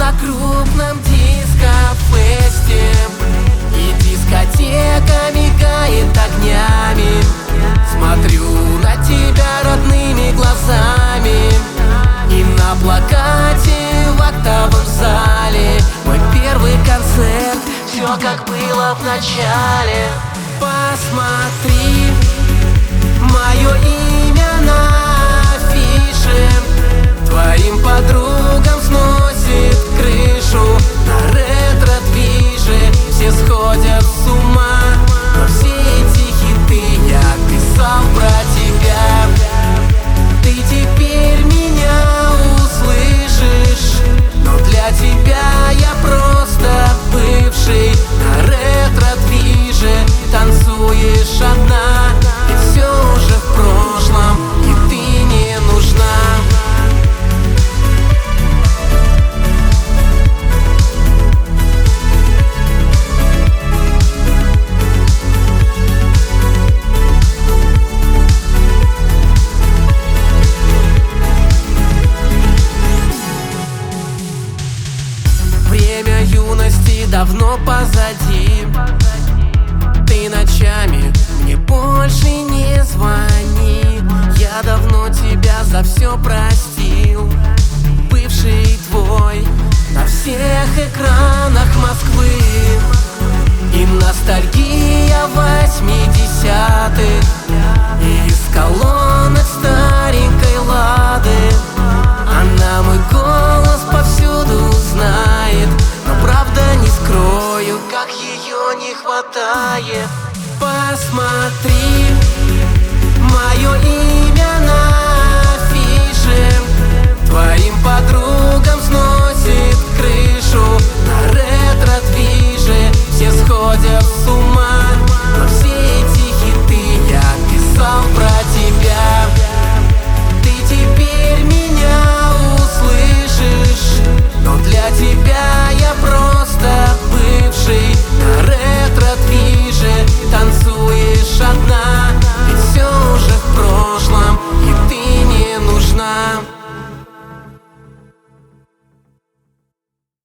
на крупном диско-фесте, и дискотека мигает огнями. Смотрю на тебя родными глазами, и на плакате в актовом зале мой первый концерт, все как было в начале. Посмотри, мое имя на афише, твоим подругам сносит крышу. На ретро-движе все сходят с ума, но все эти хиты я писал про тебя. Ты теперь меня услышишь, но для тебя я просто бывший. На ретро-движе танцуешь одна, и все уже в прошлом, и ты не нужна. Время юности давно позади. Ты ночами мне больше не звони. Я давно тебя за все простил.